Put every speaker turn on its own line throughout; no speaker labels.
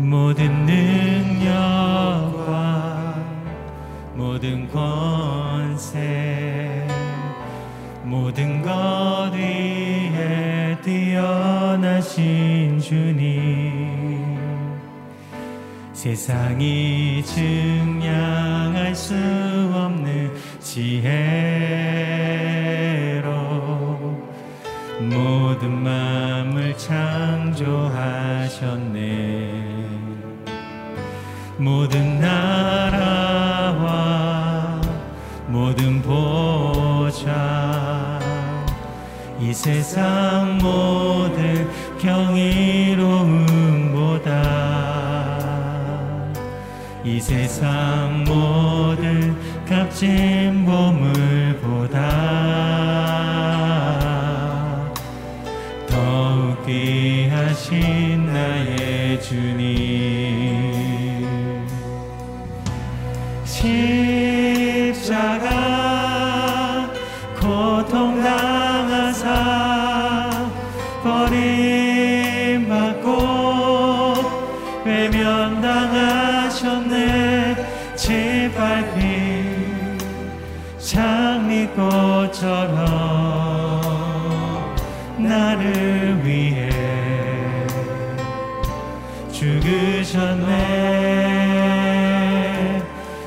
모든 능력과 모든 권세 모든 것 위에 뛰어나신 주님 세상이 증량할 수 없는 지혜로 모든 만물 창조하셨네 모든 나라와 모든 보좌 이 세상 모든 경이로움보다 이 세상 모든 값진 보물보다 더욱 귀하신 나의 주님 십자가 고통당하사 버림받고 외면당하셨네 짓밟힌 장미꽃처럼 나를 위해 죽으셨네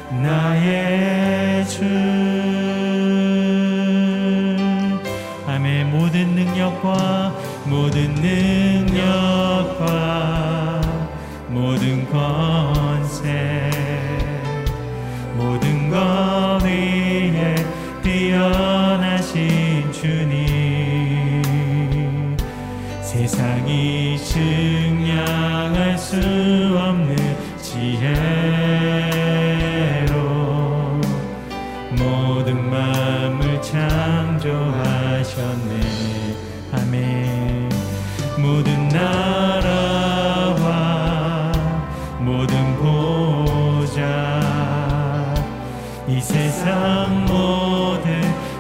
나의 주 아멘 모든 능력과 모든 권세 모든 것 위에 뛰어나신 주님 세상이 증량할 수 없는 지혜로 모든 만물 창조하셨네 아멘 모든 나라와 모든 보좌 이 세상 모든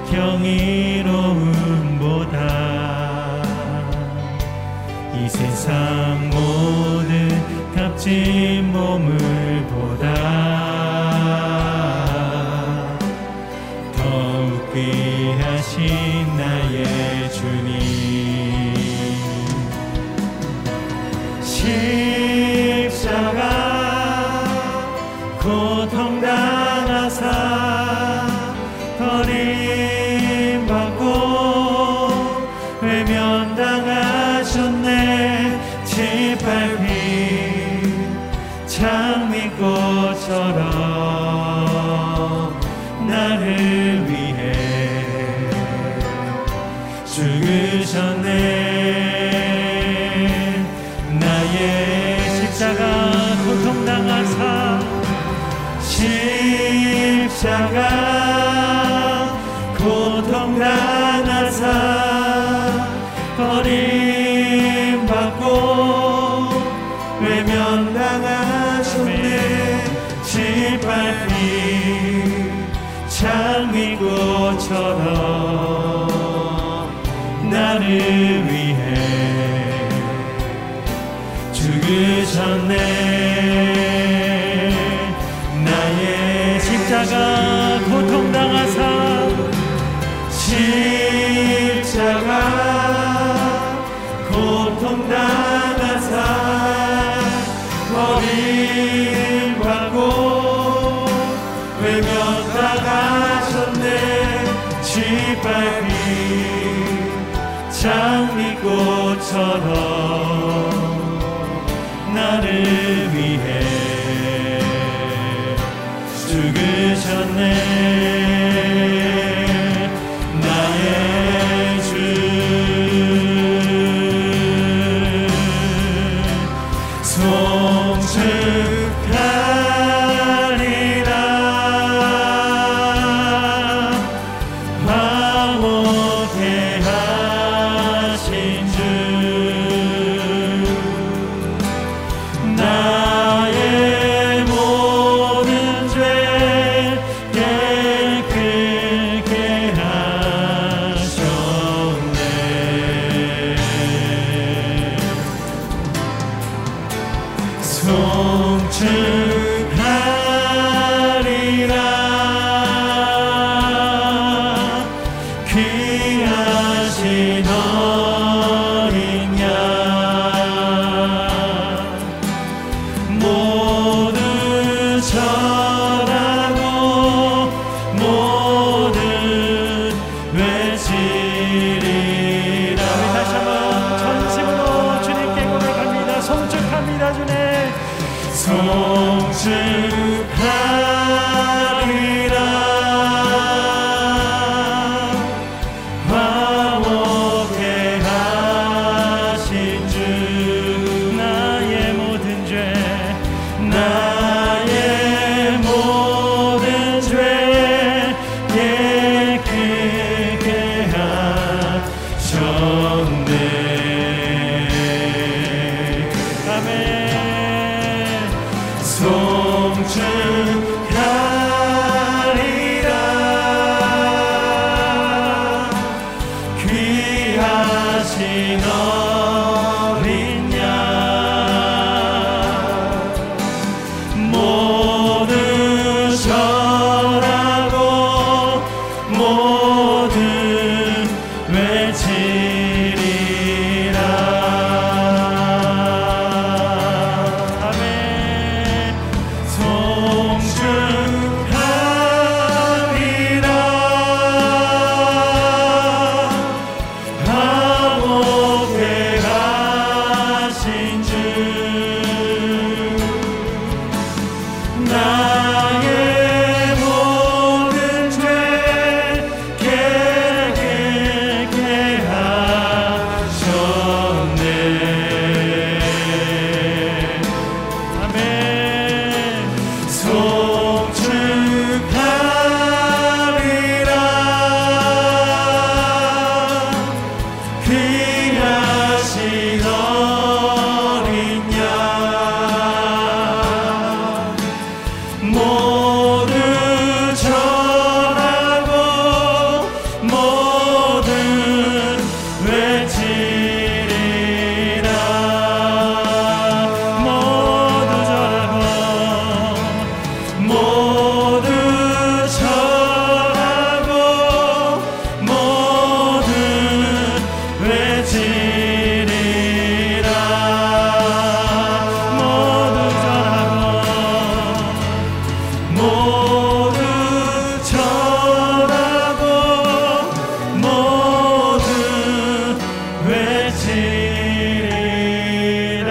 경이로움보다 이 세상 모든 값진 보물보다 더욱 귀하신 나의 주님 십자가 고통당하사 버림받고 외면당하셨네 짓밟힌 장미꽃처럼 나를 위해 죽으셨네 나의 십자가 고통당하사 십자가 고통당하사 버림받고 외면당하셨네 짓밟힌 장미꽃처럼 나를 위해 죽으셨네 나의 십자가 고통당하사 십자가 고통당하사 버림받고 외면당하셨네 짓밟힌 장미꽃처럼 나를 위해 죽으셨네 나의 주 송축하리라 화목해 하신 주 나의 모든 죄 깨끗게 하셨네 송축하리라. 귀하신 어린 양 모두 절하고 모두 외치리라.
우리 다시 한번 전심으로 주님께 고백합니다. 송축합니다. 주님
송축하리라. 화목해 하신 주
나의 모든 죄
나의 모든 죄 깨끗게 하셨네.
아멘.
송축하리라. 귀하신 어린 양 모두 절하고 모두 외치리라.
아멘.
송축하리라. 화목해 하신 주 나의 모든 죄 깨끗게 하셨네.
아멘.
송축하리라. 귀하신 어린 양 모두 절하고 모두 외치리라.
모두 절하고
모두 절하고 모두 외치리라.
모두 절하고
모두 절하고 모두 외치리라.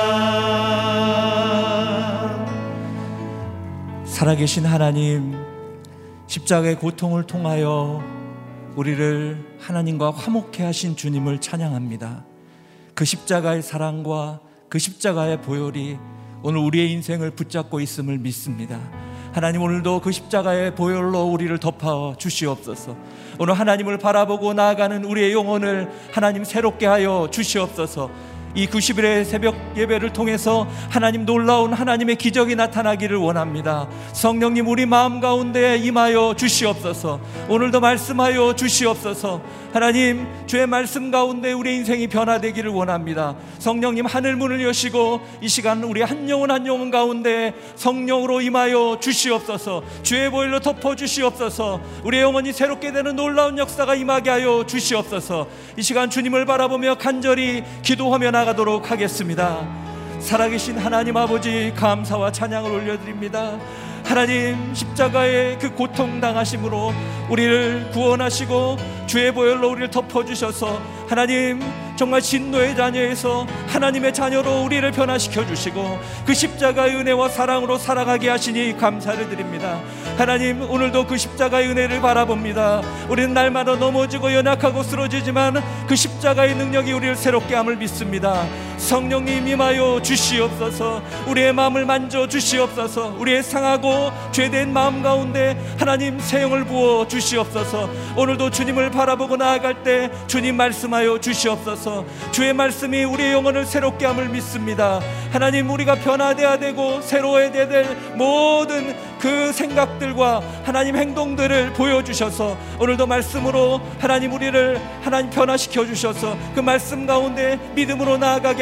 살아계신 하나님, 십자가의 고통을 통하여 우리를 하나님과 화목케 하신 주님을 찬양합니다. 그 십자가의 사랑과 그 십자가의 보혈이 오늘 우리의 인생을 붙잡고 있음을 믿습니다. 하나님, 오늘도 그 십자가의 보혈로 우리를 덮어 주시옵소서. 오늘 하나님을 바라보고 나아가는 우리의 영혼을 하나님 새롭게 하여 주시옵소서. 이 90일의 새벽 예배를 통해서 하나님 놀라운 하나님의 기적이 나타나기를 원합니다. 성령님, 우리 마음 가운데 임하여 주시옵소서. 오늘도 말씀하여 주시옵소서. 하나님, 주의 말씀 가운데 우리 인생이 변화되기를 원합니다. 성령님, 하늘 문을 여시고 이 시간 우리 한 영혼 한 영혼 가운데 성령으로 임하여 주시옵소서. 주의 보혈로 덮어 주시옵소서. 우리의 영혼이 새롭게 되는 놀라운 역사가 임하게 하여 주시옵소서. 이 시간 주님을 바라보며 간절히 기도하며 나가도록 하겠습니다. 살아계신 하나님 아버지, 감사와 찬양을 올려드립니다. 하나님, 십자가의 그 고통당하심으로 우리를 구원하시고 주의 보혈로 우리를 덮어주셔서 하나님 정말 진노의 자녀에서 하나님의 자녀로 우리를 변화시켜 주시고 그 십자가의 은혜와 사랑으로 살아가게 하시니 감사를 드립니다. 하나님, 오늘도 그 십자가의 은혜를 바라봅니다. 우리는 날마다 넘어지고 연약하고 쓰러지지만 그 십자가의 능력이 우리를 새롭게 함을 믿습니다. 성령님 임하여 주시옵소서. 우리의 마음을 만져 주시옵소서. 우리의 상하고 죄된 마음 가운데 하나님 새 영을 부어 주시옵소서. 오늘도 주님을 바라보고 나아갈 때 주님 말씀하여 주시옵소서. 주의 말씀이 우리의 영혼을 새롭게 함을 믿습니다. 하나님, 우리가 변화되어야 되고 새로워야 될 모든 그 생각들과 하나님 행동들을 보여주셔서 오늘도 말씀으로 하나님 우리를 하나님 변화시켜 주셔서 그 말씀 가운데 믿음으로 나아가게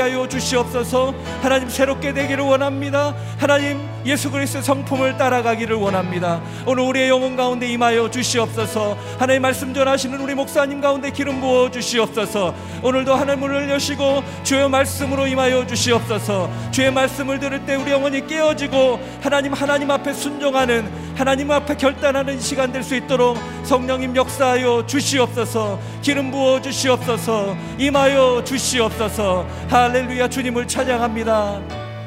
하여 주시옵소서. 하나님 새롭게 되기를 원합니다. 하나님 예수 그리스도의 성품을 따라가기를 원합니다. 오늘 우리의 영혼 가운데 임하여 주시옵소서. 하나님 말씀 전하시는 우리 목사님 가운데 기름 부어 주시옵소서. 오늘도 하나님 문을 여시고 주의 말씀으로 임하여 주시옵소서. 주의 말씀을 들을 때 우리 영혼이 깨어지고 하나님 앞에 순종하는, 하나님 앞에 결단하는 시간 될 수 있도록 성령님 역사하여 주시옵소서. 기름 부어 주시옵소서. 임하여 주시옵소서. 할렐루야. 주님을 찬양합니다.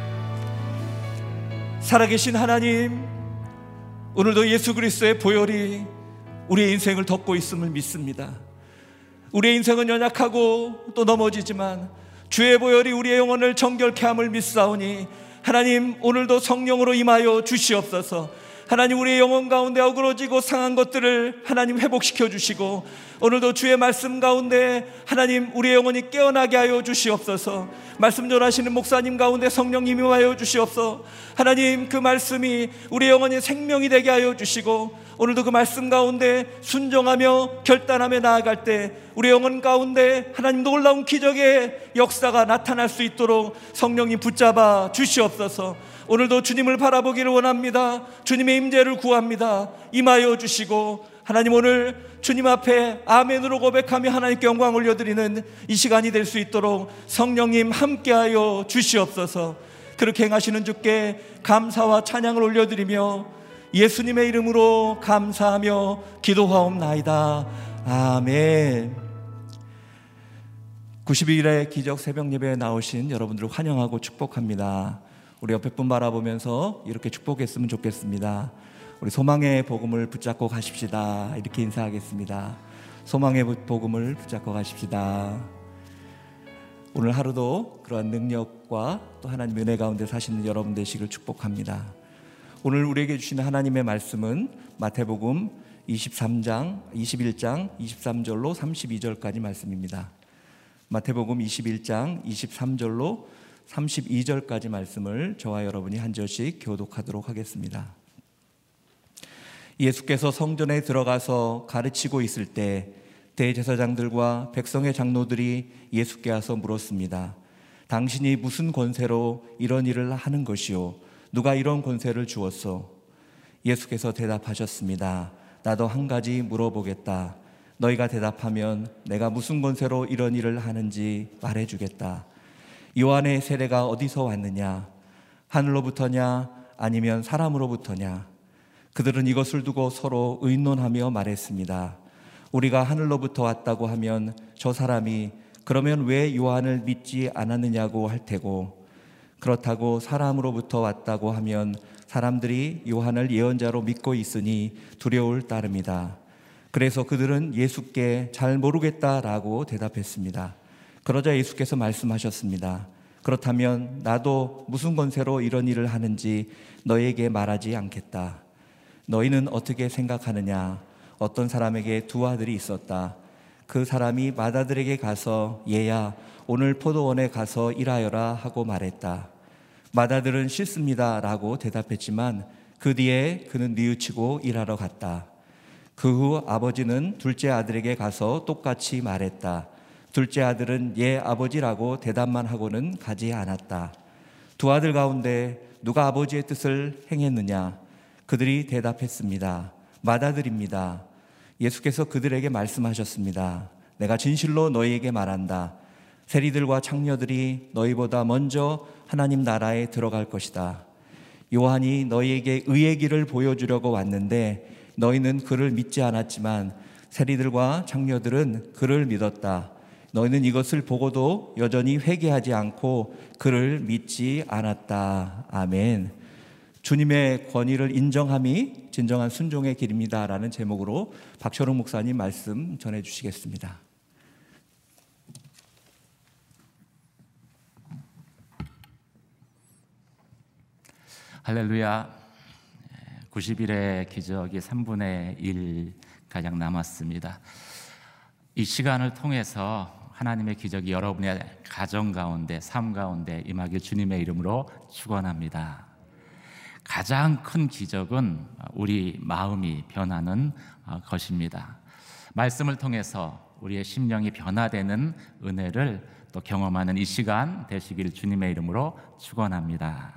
살아계신 하나님, 오늘도 예수 그리스도의 보혈이 우리의 인생을 덮고 있음을 믿습니다. 우리의 인생은 연약하고 또 넘어지지만 주의 보혈이 우리의 영혼을 정결케 함을 믿사오니 하나님 오늘도 성령으로 임하여 주시옵소서. 하나님 우리의 영혼 가운데 어그러지고 상한 것들을 하나님 회복시켜 주시고 오늘도 주의 말씀 가운데 하나님 우리의 영혼이 깨어나게 하여 주시옵소서. 말씀 전하시는 목사님 가운데 성령님 임하여 주시옵소서. 하나님 그 말씀이 우리의 영혼이 생명이 되게 하여 주시고 오늘도 그 말씀 가운데 순종하며 결단하며 나아갈 때 우리 영혼 가운데 하나님 놀라운 기적의 역사가 나타날 수 있도록 성령님 붙잡아 주시옵소서. 오늘도 주님을 바라보기를 원합니다. 주님의 임재를 구합니다. 임하여 주시고 하나님 오늘 주님 앞에 아멘으로 고백하며 하나님께 영광 올려드리는 이 시간이 될 수 있도록 성령님 함께하여 주시옵소서. 그렇게 행하시는 주께 감사와 찬양을 올려드리며 예수님의 이름으로 감사하며 기도하옵나이다. 아멘. 92일의 기적 새벽 예배에 나오신 여러분들을 환영하고 축복합니다. 우리 옆에 분 바라보면서 이렇게 축복했으면 좋겠습니다. 우리 소망의 복음을 붙잡고 가십시다. 이렇게 인사하겠습니다. 소망의 복음을 붙잡고 가십시다. 오늘 하루도 그러한 능력과 또 하나님의 은혜 가운데 사시는 여러분 되시길 축복합니다. 오늘 우리에게 주시는 하나님의 말씀은 마태복음 21장 23절로 32절까지 말씀입니다. 마태복음 21장 23절로 32절까지 말씀을 저와 여러분이 한 절씩 교독하도록 하겠습니다. 예수께서 성전에 들어가서 가르치고 있을 때 대제사장들과 백성의 장로들이 예수께 와서 물었습니다. 당신이 무슨 권세로 이런 일을 하는 것이요? 누가 이런 권세를 주었소? 예수께서 대답하셨습니다. 나도 한 가지 물어보겠다. 너희가 대답하면 내가 무슨 권세로 이런 일을 하는지 말해주겠다. 요한의 세례가 어디서 왔느냐? 하늘로부터냐? 아니면 사람으로부터냐? 그들은 이것을 두고 서로 의논하며 말했습니다. 우리가 하늘로부터 왔다고 하면 저 사람이 그러면 왜 요한을 믿지 않았느냐고 할 테고, 그렇다고 사람으로부터 왔다고 하면 사람들이 요한을 예언자로 믿고 있으니 두려울 따름이다. 그래서 그들은 예수께 잘 모르겠다라고 대답했습니다. 그러자 예수께서 말씀하셨습니다. 그렇다면 나도 무슨 권세로 이런 일을 하는지 너희에게 말하지 않겠다. 너희는 어떻게 생각하느냐? 어떤 사람에게 두 아들이 있었다. 그 사람이 맏아들에게 가서 얘야 오늘 포도원에 가서 일하여라 하고 말했다. 맏아들은 싫습니다 라고 대답했지만 그 뒤에 그는 뉘우치고 일하러 갔다. 그 후 아버지는 둘째 아들에게 가서 똑같이 말했다. 둘째 아들은 예 아버지라고 대답만 하고는 가지 않았다. 두 아들 가운데 누가 아버지의 뜻을 행했느냐? 그들이 대답했습니다. 맏아들입니다. 예수께서 그들에게 말씀하셨습니다. 내가 진실로 너희에게 말한다. 세리들과 창녀들이 너희보다 먼저 하나님 나라에 들어갈 것이다. 요한이 너희에게 의의 길을 보여주려고 왔는데 너희는 그를 믿지 않았지만 세리들과 창녀들은 그를 믿었다. 너희는 이것을 보고도 여전히 회개하지 않고 그를 믿지 않았다. 아멘. 주님의 권위를 인정함이 진정한 순종의 길입니다 라는 제목으로 박철웅 목사님 말씀 전해주시겠습니다.
할렐루야. 90일의 기적이 3분의 1 가량 남았습니다. 이 시간을 통해서 하나님의 기적이 여러분의 가정 가운데, 삶 가운데 임하길 주님의 이름으로 축원합니다. 가장 큰 기적은 우리 마음이 변하는 것입니다. 말씀을 통해서 우리의 심령이 변화되는 은혜를 또 경험하는 이 시간 되시길 주님의 이름으로 축원합니다.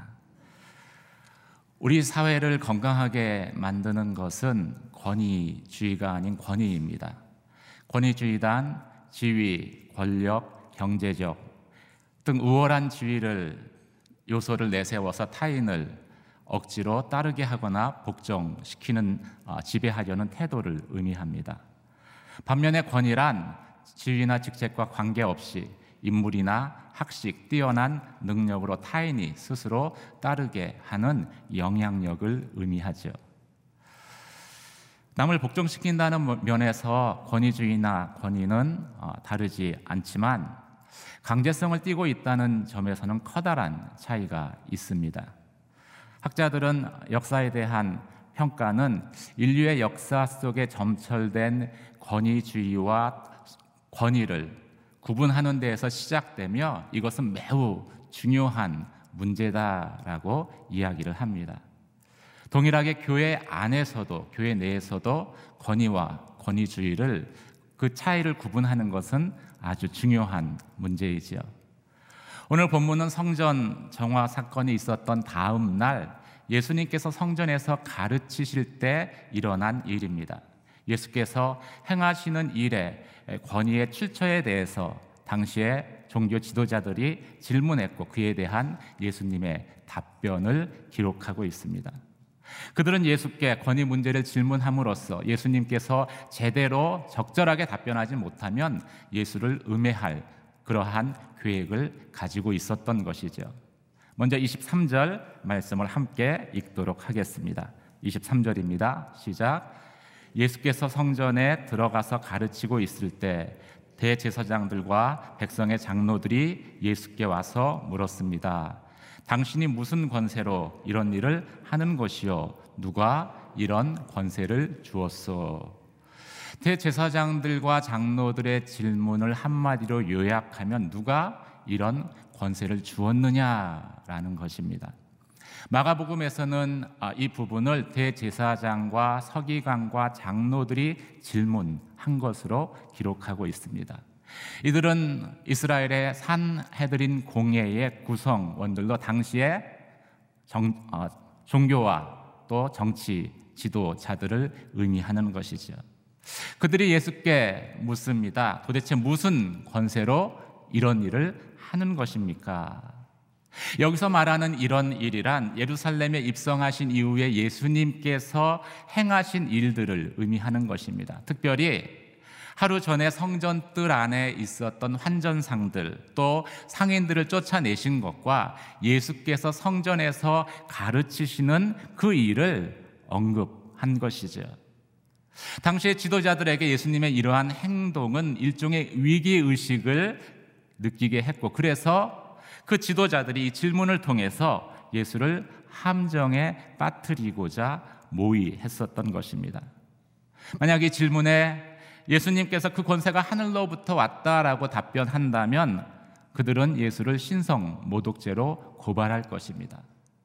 우리 사회를 건강하게 만드는 것은 권위주의가 아닌 권위입니다. 권위주의란 지위, 권력, 경제적 등 우월한 지위를 요소를 내세워서 타인을 억지로 따르게 하거나 복종시키는 지배하려는 태도를 의미합니다. 반면에 권위란 지위나 직책과 관계없이 인물이나 학식, 뛰어난 능력으로 타인이 스스로 따르게 하는 영향력을 의미하죠. 남을 복종시킨다는 면에서 권위주의나 권위는 다르지 않지만 강제성을 띠고 있다는 점에서는 커다란 차이가 있습니다. 학자들은 역사에 대한 평가는 인류의 역사 속에 점철된 권위주의와 권위를 구분하는 데에서 시작되며 이것은 매우 중요한 문제다라고 이야기를 합니다. 동일하게 교회 안에서도 교회 내에서도 권위와 권위주의를 그 차이를 구분하는 것은 아주 중요한 문제이지요. 오늘 본문은 성전 정화 사건이 있었던 다음 날 예수님께서 성전에서 가르치실 때 일어난 일입니다. 예수께서 행하시는 일의 권위의 출처에 대해서 당시에 종교 지도자들이 질문했고 그에 대한 예수님의 답변을 기록하고 있습니다. 그들은 예수께 권위 문제를 질문함으로써 예수님께서 제대로 적절하게 답변하지 못하면 예수를 음해할 그러한 계획을 가지고 있었던 것이죠. 먼저 23절 말씀을 함께 읽도록 하겠습니다. 23절입니다. 시작. 예수께서 성전에 들어가서 가르치고 있을 때 대제사장들과 백성의 장로들이 예수께 와서 물었습니다. 당신이 무슨 권세로 이런 일을 하는 것이요? 누가 이런 권세를 주었소? 대제사장들과 장로들의 질문을 한마디로 요약하면 누가 이런 권세를 주었느냐라는 것입니다. 마가복음에서는 이 부분을 대제사장과 서기관과 장로들이 질문한 것으로 기록하고 있습니다. 이들은 이스라엘의 산헤드린 공회의 구성원들로 당시에 종교와 또 정치 지도자들을 의미하는 것이죠. 그들이 예수께 묻습니다. 도대체 무슨 권세로 이런 일을 하는 것입니까? 여기서 말하는 이런 일이란 예루살렘에 입성하신 이후에 예수님께서 행하신 일들을 의미하는 것입니다. 특별히 하루 전에 성전 뜰 안에 있었던 환전상들 또 상인들을 쫓아내신 것과 예수께서 성전에서 가르치시는 그 일을 언급한 것이죠. 당시의 지도자들에게 예수님의 이러한 행동은 일종의 위기의식을 느끼게 했고 그래서 그 지도자들이 이 질문을 통해서 예수를 함정에 빠뜨리고자 모의했었던 것입니다. 만약 이 질문에 예수님께서 그 권세가 하늘로부터 왔다라고 답변한다면 그들은 예수를 신성 모독죄로 고발할 것입니다.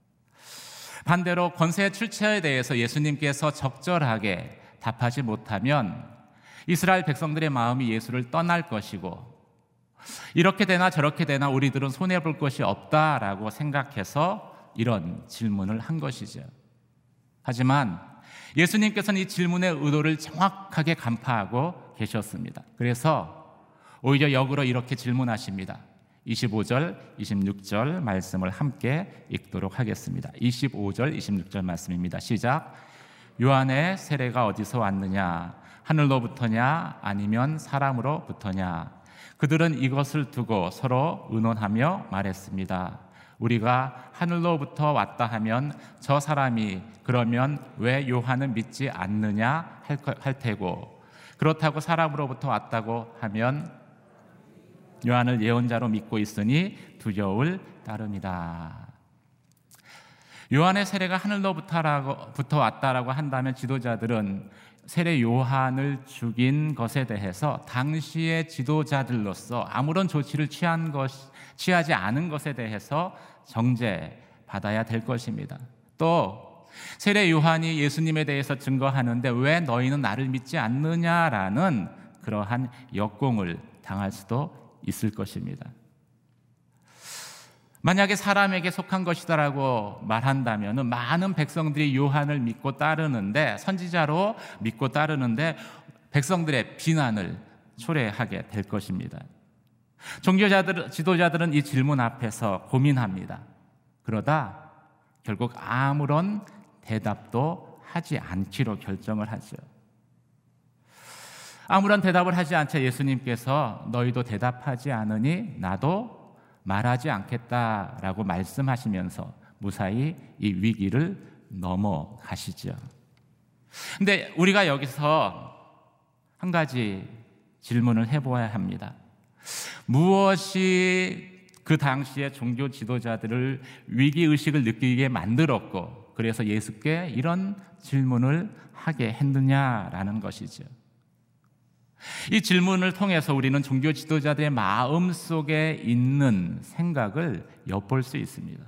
반대로 권세의 출처에 대해서 예수님께서 적절하게 답하지 못하면 이스라엘 백성들의 마음이 예수를 떠날 것이고 이렇게 되나 저렇게 되나 우리들은 손해볼 것이 없다라고 생각해서 이런 질문을 한 것이죠. 하지만 예수님께서는 이 질문의 의도를 정확하게 간파하고 계셨습니다. 그래서 오히려 역으로 이렇게 질문하십니다. 25절, 26절 말씀을 함께 읽도록 하겠습니다. 25절, 26절 말씀입니다. 시작. 요한의 세례가 어디서 왔느냐? 하늘로부터냐? 아니면 사람으로부터냐? 그들은 이것을 두고 서로 의논하며 말했습니다. 우리가 하늘로부터 왔다 하면 저 사람이 그러면 왜 요한은 믿지 않느냐 할 테고 그렇다고 사람으로부터 왔다고 하면 요한을 예언자로 믿고 있으니 두려울 따름이다. 요한의 세례가 하늘로부터 왔다라고 한다면 지도자들은 세례 요한을 죽인 것에 대해서 당시의 지도자들로서 아무런 조치를 취하지 않은 것에 대해서 정죄받아야 될 것입니다. 또 세례 요한이 예수님에 대해서 증거하는데 왜 너희는 나를 믿지 않느냐라는 그러한 역공을 당할 수도 있을 것입니다. 만약에 사람에게 속한 것이다라고 말한다면 많은 백성들이 요한을 믿고 따르는데, 선지자로 믿고 따르는데 백성들의 비난을 초래하게 될 것입니다. 지도자들은 이 질문 앞에서 고민합니다. 그러다 결국 아무런 대답도 하지 않기로 결정을 하죠. 아무런 대답을 하지 않자 예수님께서 너희도 대답하지 않으니 나도 말하지 않겠다라고 말씀하시면서 무사히 이 위기를 넘어가시죠. 근데 우리가 여기서 한 가지 질문을 해보아야 합니다. 무엇이 그 당시의 종교 지도자들을 위기의식을 느끼게 만들었고, 그래서 예수께 이런 질문을 하게 했느냐라는 것이죠. 이 질문을 통해서 우리는 종교 지도자들의 마음 속에 있는 생각을 엿볼 수 있습니다.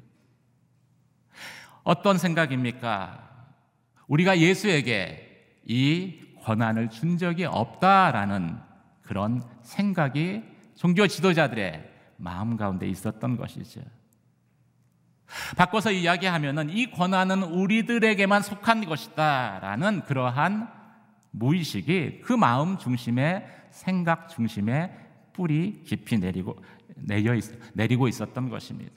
어떤 생각입니까? 우리가 예수에게 이 권한을 준 적이 없다라는 그런 생각이 종교 지도자들의 마음 가운데 있었던 것이죠. 바꿔서 이야기하면은 이 권한은 우리들에게만 속한 것이다라는 그러한 무의식이 그 마음 중심에, 생각 중심에 뿌리 깊이 내리고 있었던 것입니다.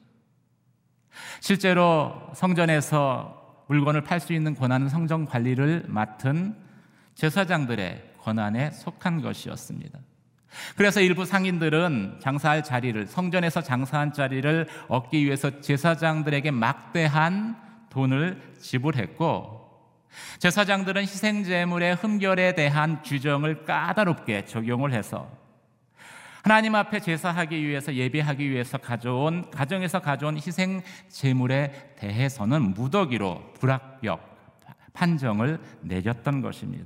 실제로 성전에서 물건을 팔 수 있는 권한은 성전 관리를 맡은 제사장들의 권한에 속한 것이었습니다. 그래서 일부 상인들은 장사할 자리를, 성전에서 장사한 자리를 얻기 위해서 제사장들에게 막대한 돈을 지불했고, 제사장들은 희생제물의 흠결에 대한 규정을 까다롭게 적용을 해서 하나님 앞에 제사하기 위해서, 예배하기 위해서 가정에서 가져온 희생제물에 대해서는 무더기로 불합격 판정을 내렸던 것입니다.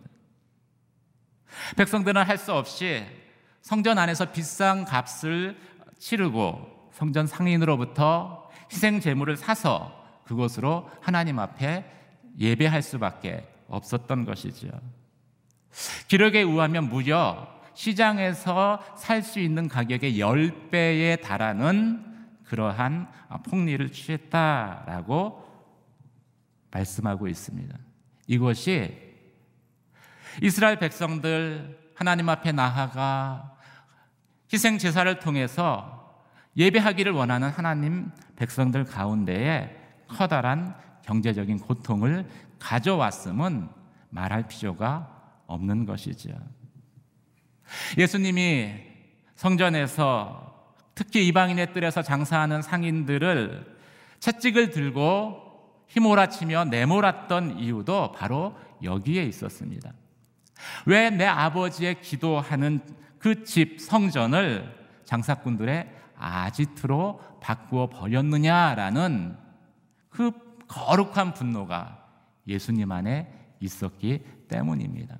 백성들은 할 수 없이 성전 안에서 비싼 값을 치르고 성전 상인으로부터 희생제물을 사서 그것으로 하나님 앞에 예배할 수밖에 없었던 것이죠. 기록에 의하면 무려 시장에서 살 수 있는 가격의 10배에 달하는 그러한 폭리를 취했다라고 말씀하고 있습니다. 이것이 이스라엘 백성들 하나님 앞에 나아가 희생 제사를 통해서 예배하기를 원하는 하나님 백성들 가운데에 커다란 경제적인 고통을 가져왔음은 말할 필요가 없는 것이죠. 예수님이 성전에서 특히 이방인의 뜰에서 장사하는 상인들을 채찍을 들고 휘몰아치며 내몰았던 이유도 바로 여기에 있었습니다. 왜 내 아버지의 기도하는 그 집 성전을 장사꾼들의 아지트로 바꾸어 버렸느냐라는 그 거룩한 분노가 예수님 안에 있었기 때문입니다.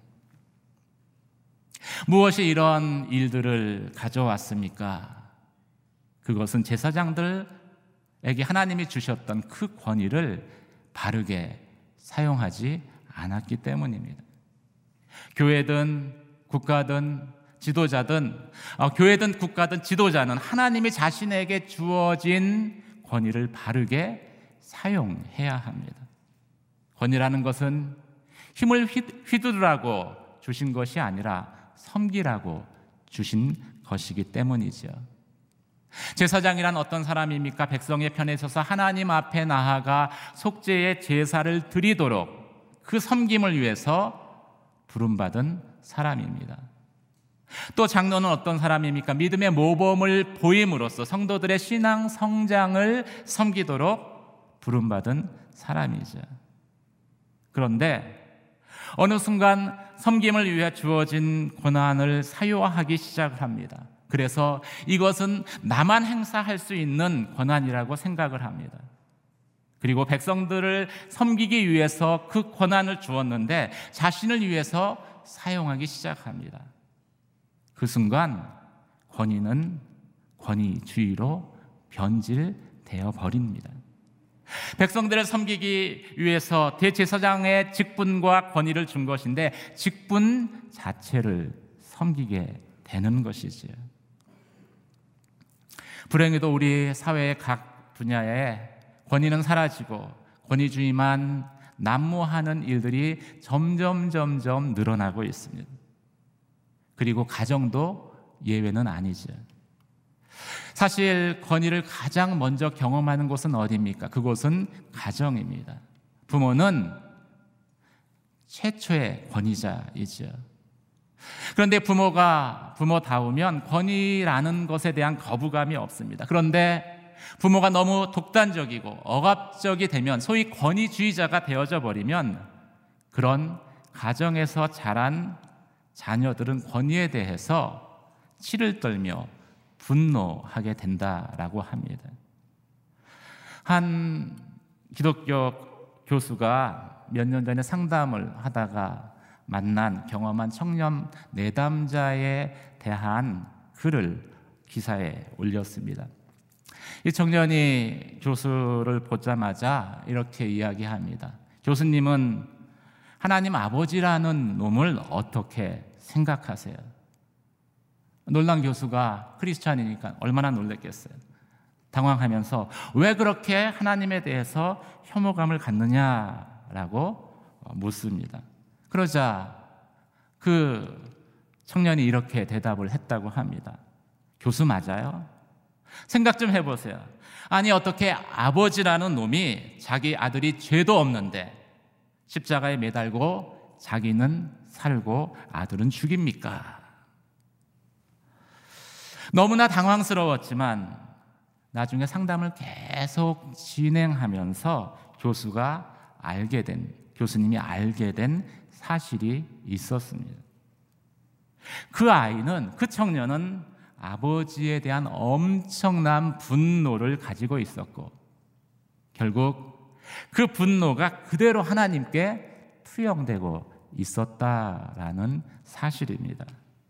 무엇이 이런 일들을 가져왔습니까? 그것은 제사장들에게 하나님이 주셨던 그 권위를 바르게 사용하지 않았기 때문입니다. 교회든 국가든 지도자든, 교회든 국가든 지도자는 하나님이 자신에게 주어진 권위를 바르게 사용해야 합니다. 권위라는 것은 힘을 휘두르라고 주신 것이 아니라 섬기라고 주신 것이기 때문이죠. 제사장이란 어떤 사람입니까? 백성의 편에 서서 하나님 앞에 나아가 속죄의 제사를 드리도록 그 섬김을 위해서 부름받은 사람입니다. 또 장로는 어떤 사람입니까? 믿음의 모범을 보임으로써 성도들의 신앙 성장을 섬기도록 부름받은 사람이죠. 그런데 어느 순간 섬김을 위해 주어진 권한을 사유화하기 시작을 합니다. 그래서 이것은 나만 행사할 수 있는 권한이라고 생각을 합니다. 그리고 백성들을 섬기기 위해서 그 권한을 주었는데 자신을 위해서 사용하기 시작합니다. 그 순간 권위는 권위주의로 변질되어 버립니다. 백성들을 섬기기 위해서 대제사장의 직분과 권위를 준 것인데 직분 자체를 섬기게 되는 것이지요. 불행히도 우리 사회의 각 분야에 권위는 사라지고 권위주의만 난무하는 일들이 점점 늘어나고 있습니다. 그리고 가정도 예외는 아니죠. 사실 권위를 가장 먼저 경험하는 곳은 어디입니까? 그곳은 가정입니다. 부모는 최초의 권위자이죠. 그런데 부모다우면 권위라는 것에 대한 거부감이 없습니다. 그런데 부모가 너무 독단적이고 억압적이 되면, 소위 권위주의자가 되어져 버리면, 그런 가정에서 자란 자녀들은 권위에 대해서 치를 떨며 분노하게 된다라고 합니다. 한 기독교 교수가 몇 년 전에 상담을 하다가 경험한 청년 내담자에 대한 글을 기사에 올렸습니다. 이 청년이 교수를 보자마자 이렇게 이야기합니다. 교수님은 하나님 아버지라는 놈을 어떻게 생각하세요? 놀란 교수가 크리스찬이니까 얼마나 놀랬겠어요. 당황하면서 왜 그렇게 하나님에 대해서 혐오감을 갖느냐라고 묻습니다. 그러자 그 청년이 이렇게 대답을 했다고 합니다. 교수 맞아요? 생각 좀 해보세요. 아니, 어떻게 아버지라는 놈이 자기 아들이 죄도 없는데 십자가에 매달고 자기는 살고 아들은 죽입니까? 너무나 당황스러웠지만 나중에 상담을 계속 진행하면서 교수님이 알게 된 사실이 있었습니다. 그 청년은 아버지에 대한 엄청난 분노를 가지고 있었고, 결국 그 분노가 그대로 하나님께 투영되고 있었다라는 사실입니다.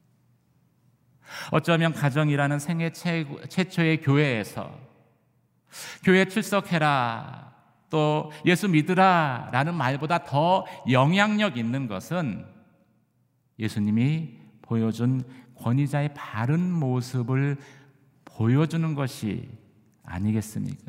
어쩌면 가정이라는 생애 최초의 교회에서 교회 출석해라, 또 예수 믿으라 라는 말보다 더 영향력 있는 것은 예수님이 보여준 권위자의 바른 모습을 보여주는 것이 아니겠습니까?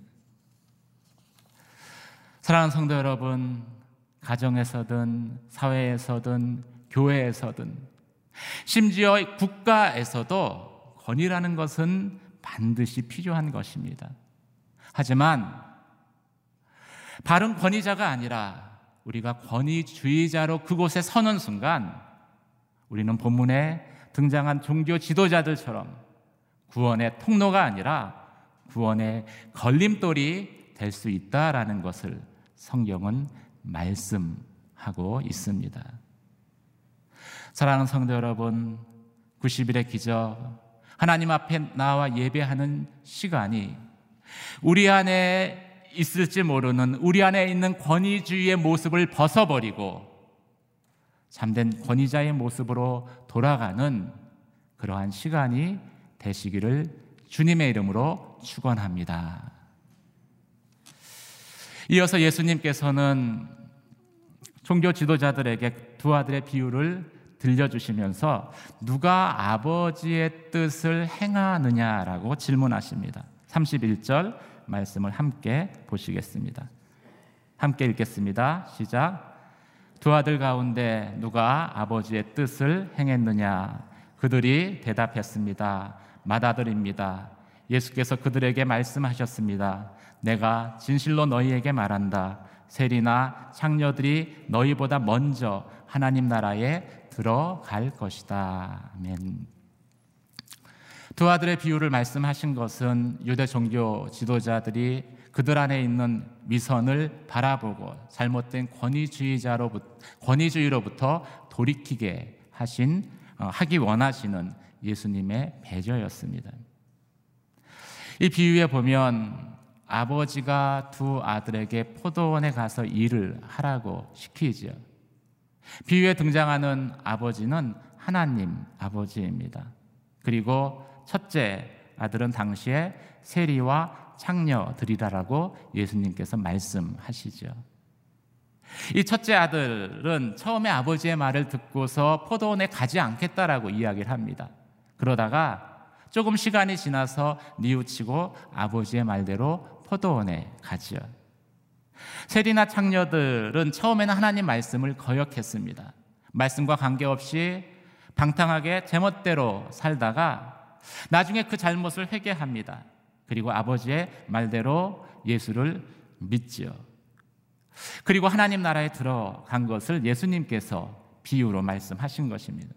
사랑하는 성도 여러분, 가정에서든 사회에서든 교회에서든 심지어 국가에서도 권위라는 것은 반드시 필요한 것입니다. 하지만 바른 권위자가 아니라 우리가 권위주의자로 그곳에 서는 순간 우리는 본문에 등장한 종교 지도자들처럼 구원의 통로가 아니라 구원의 걸림돌이 될 수 있다라는 것을 성경은 말씀하고 있습니다. 사랑하는 성도 여러분, 90일의 기적, 하나님 앞에 나와 예배하는 시간이 우리 안에 있을지 모르는, 우리 안에 있는 권위주의의 모습을 벗어버리고 참된 권위자의 모습으로 돌아가는 그러한 시간이 되시기를 주님의 이름으로 축원합니다. 이어서 예수님께서는 종교 지도자들에게 두 아들의 비유를 들려주시면서 누가 아버지의 뜻을 행하느냐라고 질문하십니다. 31절 말씀을 함께 보시겠습니다. 함께 읽겠습니다. 시작. 두 아들 가운데 누가 아버지의 뜻을 행했느냐? 그들이 대답했습니다. 맏아들입니다. 예수께서 그들에게 말씀하셨습니다. 내가 진실로 너희에게 말한다. 세리나 창녀들이 너희보다 먼저 하나님 나라에 들어갈 것이다. 아멘. 두 아들의 비유를 말씀하신 것은 유대 종교 지도자들이 그들 안에 있는 위선을 바라보고 잘못된 권위주의로부터 돌이키게 하기 원하시는 예수님의 배려였습니다. 이 비유에 보면 아버지가 두 아들에게 포도원에 가서 일을 하라고 시키죠. 비유에 등장하는 아버지는 하나님 아버지입니다. 그리고 첫째 아들은 당시에 세리와 창녀들이라고 예수님께서 말씀하시죠. 이 첫째 아들은 처음에 아버지의 말을 듣고서 포도원에 가지 않겠다라고 이야기를 합니다. 그러다가 조금 시간이 지나서 뉘우치고 아버지의 말대로 포도원에 가지요. 세리나 창녀들은 처음에는 하나님 말씀을 거역했습니다. 말씀과 관계없이 방탕하게 제멋대로 살다가 나중에 그 잘못을 회개합니다. 그리고 아버지의 말대로 예수를 믿지요. 그리고 하나님 나라에 들어간 것을 예수님께서 비유로 말씀하신 것입니다.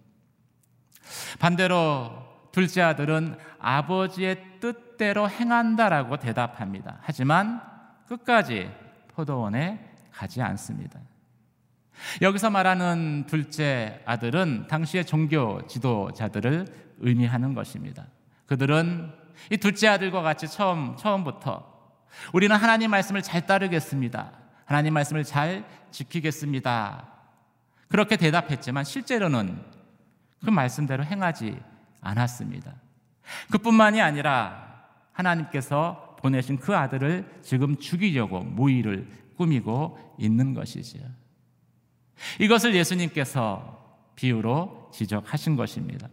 반대로 둘째 아들은 아버지의 뜻대로 행한다라고 대답합니다. 하지만 끝까지 포도원에 가지 않습니다. 여기서 말하는 둘째 아들은 당시의 종교 지도자들을 의미하는 것입니다. 그들은 이 둘째 아들과 같이 처음부터 우리는 하나님 말씀을 잘 따르겠습니다. 하나님 말씀을 잘 지키겠습니다. 그렇게 대답했지만 실제로는 그 말씀대로 행하지 않았습니다. 그뿐만이 아니라 하나님께서 보내신 그 아들을 지금 죽이려고 무의를 꾸미고 있는 것이지요. 이것을 예수님께서 비유로 지적하신 것입니다.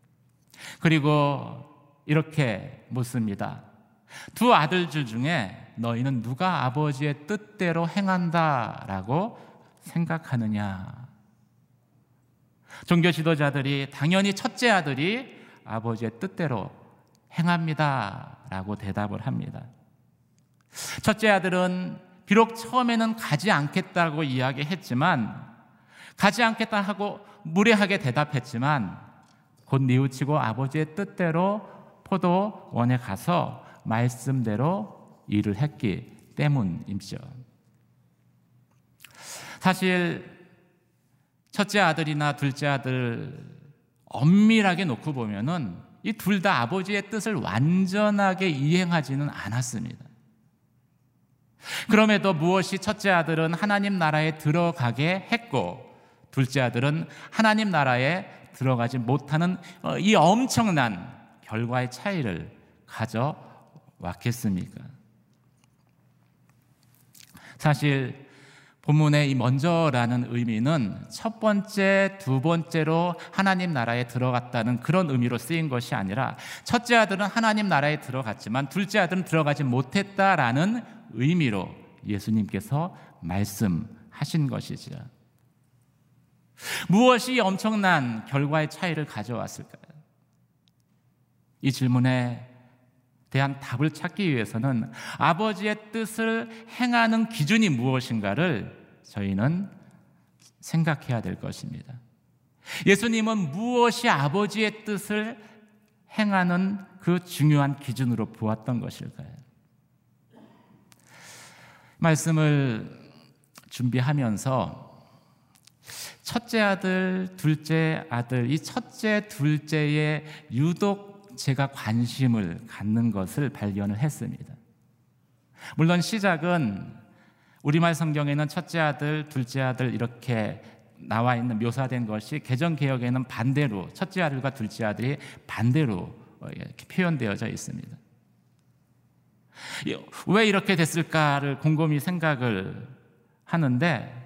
그리고 이렇게 묻습니다. 두 아들들 중에 너희는 누가 아버지의 뜻대로 행한다라고 생각하느냐? 종교 지도자들이 당연히 첫째 아들이 아버지의 뜻대로 행합니다라고 대답을 합니다. 첫째 아들은 비록 처음에는 가지 않겠다고 이야기했지만, 가지 않겠다 하고 무례하게 대답했지만 곧 뉘우치고 아버지의 뜻대로 포도원에 가서 말씀대로 일을 했기 때문이죠. 사실 첫째 아들이나 둘째 아들 엄밀하게 놓고 보면은 이 둘 다 아버지의 뜻을 완전하게 이행하지는 않았습니다. 그럼에도 무엇이 첫째 아들은 하나님 나라에 들어가게 했고 둘째 아들은 하나님 나라에 들어가지 못하는 이 엄청난 결과의 차이를 가져왔겠습니까? 사실 본문의 이 먼저라는 의미는 첫 번째, 두 번째로 하나님 나라에 들어갔다는 그런 의미로 쓰인 것이 아니라 첫째 아들은 하나님 나라에 들어갔지만 둘째 아들은 들어가지 못했다라는 의미로 예수님께서 말씀하신 것이죠. 무엇이 엄청난 결과의 차이를 가져왔을까요? 이 질문에 대한 답을 찾기 위해서는 아버지의 뜻을 행하는 기준이 무엇인가를 저희는 생각해야 될 것입니다. 예수님은 무엇이 아버지의 뜻을 행하는 그 중요한 기준으로 보았던 것일까요? 말씀을 준비하면서 첫째 아들, 둘째 아들, 이 첫째, 둘째에 유독 제가 관심을 갖는 것을 발견을 했습니다. 물론 시작은 우리말 성경에는 첫째 아들, 둘째 아들 이렇게 나와 있는 묘사된 것이 개정개혁에는 반대로 첫째 아들과 둘째 아들이 반대로 이렇게 표현되어져 있습니다. 왜 이렇게 됐을까를 곰곰이 생각을 하는데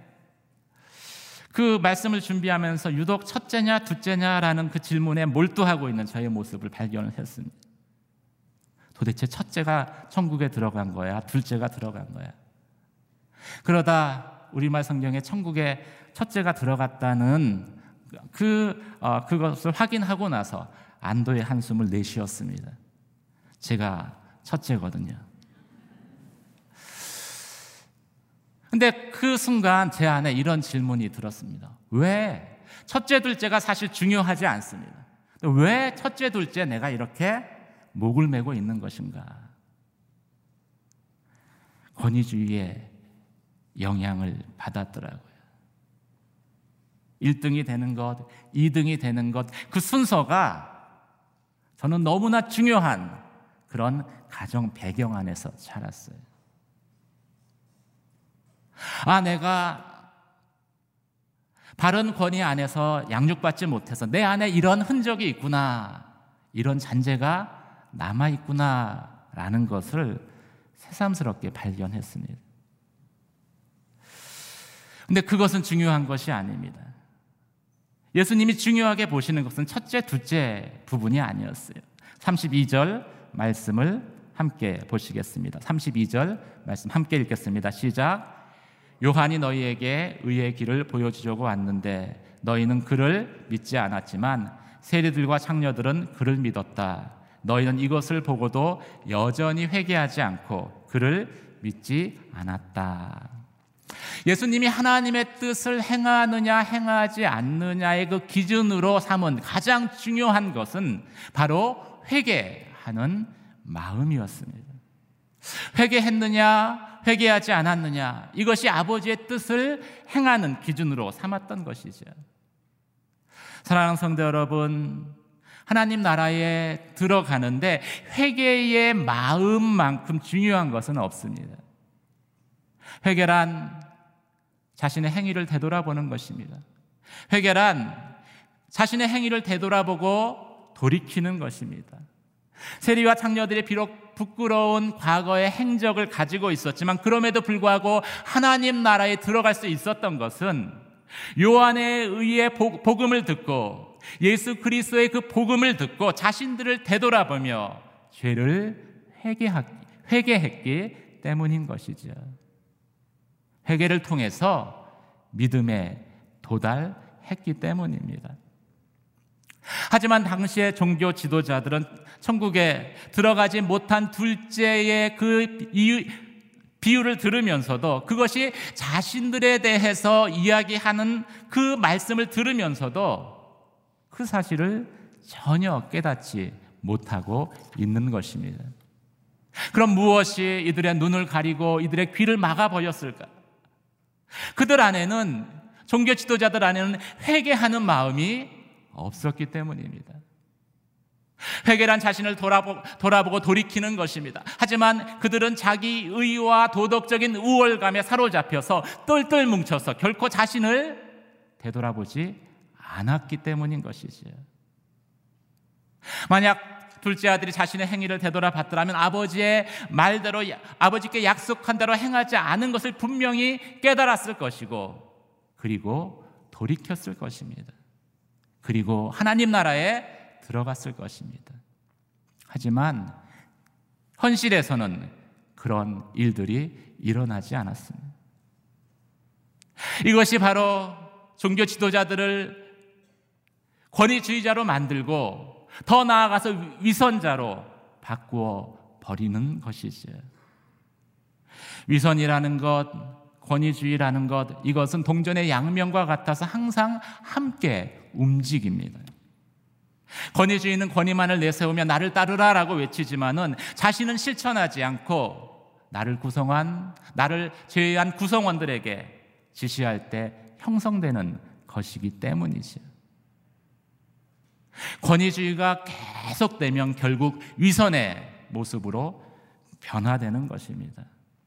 그 말씀을 준비하면서 유독 첫째냐 둘째냐라는 그 질문에 몰두하고 있는 저의 모습을 발견을 했습니다. 도대체 첫째가 천국에 들어간 거야? 둘째가 들어간 거야? 그러다 우리말 성경에 천국에 첫째가 들어갔다는 그것을 확인하고 나서 안도의 한숨을 내쉬었습니다. 제가 첫째거든요. 근데 그 순간 제 안에 이런 질문이 들었습니다. 왜? 첫째, 둘째가 사실 중요하지 않습니다. 왜 첫째, 둘째 내가 이렇게 목을 메고 있는 것인가? 권위주의의 영향을 받았더라고요. 1등이 되는 것, 2등이 되는 것, 그 순서가 저는 너무나 중요한 그런 가정 배경 안에서 자랐어요. 내가 바른 권위 안에서 양육받지 못해서 내 안에 이런 흔적이 있구나, 이런 잔재가 남아있구나 라는 것을 새삼스럽게 발견했습니다. 근데 그것은 중요한 것이 아닙니다. 예수님이 중요하게 보시는 것은 첫째, 둘째 부분이 아니었어요. 32절 말씀을 함께 보시겠습니다. 32절 말씀 함께 읽겠습니다. 시작. 요한이 너희에게 의의 길을 보여주려고 왔는데 너희는 그를 믿지 않았지만 세리들과 창녀들은 그를 믿었다. 너희는 이것을 보고도 여전히 회개하지 않고 그를 믿지 않았다. 예수님이 하나님의 뜻을 행하느냐 행하지 않느냐의 그 기준으로 삼은 가장 중요한 것은 바로 회개하는 마음이었습니다. 회개했느냐 회개하지 않았느냐, 이것이 아버지의 뜻을 행하는 기준으로 삼았던 것이죠. 사랑하는 성도 여러분, 하나님 나라에 들어가는데 회개의 마음만큼 중요한 것은 없습니다. 회개란 자신의 행위를 되돌아보는 것입니다. 회개란 자신의 행위를 되돌아보고 돌이키는 것입니다. 세리와 창녀들이 비록 부끄러운 과거의 행적을 가지고 있었지만 그럼에도 불구하고 하나님 나라에 들어갈 수 있었던 것은 요한에 의해 복음을 듣고 예수 그리스도의 그 복음을 듣고 자신들을 되돌아보며 죄를 회개했기 때문인 것이죠. 회개를 통해서 믿음에 도달했기 때문입니다. 하지만 당시의 종교 지도자들은 천국에 들어가지 못한 둘째의 그 비유를 들으면서도, 그것이 자신들에 대해서 이야기하는 그 말씀을 들으면서도 그 사실을 전혀 깨닫지 못하고 있는 것입니다. 그럼 무엇이 이들의 눈을 가리고 이들의 귀를 막아버렸을까? 그들 안에는, 종교 지도자들 안에는 회개하는 마음이 없었기 때문입니다. 회개란 자신을 돌아보고 돌이키는 것입니다. 하지만 그들은 자기 의와 도덕적인 우월감에 사로잡혀서 똘똘 뭉쳐서 결코 자신을 되돌아보지 않았기 때문인 것이지요. 만약 둘째 아들이 자신의 행위를 되돌아봤더라면 아버지의 말대로, 아버지께 약속한 대로 행하지 않은 것을 분명히 깨달았을 것이고, 그리고 돌이켰을 것입니다. 그리고 하나님 나라에 들어갔을 것입니다. 하지만 현실에서는 그런 일들이 일어나지 않았습니다. 이것이 바로 종교 지도자들을 권위주의자로 만들고 더 나아가서 위선자로 바꾸어 버리는 것이죠. 위선이라는 것, 권위주의라는 것, 이것은 동전의 양면과 같아서 항상 함께 움직입니다. 권위주의는 권위만을 내세우며 나를 따르라라고 외치지만은 자신은 실천하지 않고 나를 제외한 구성원들에게 지시할 때 형성되는 것이기 때문이죠. 권위주의가 계속되면 결국 위선의 모습으로 변화되는 것입니다.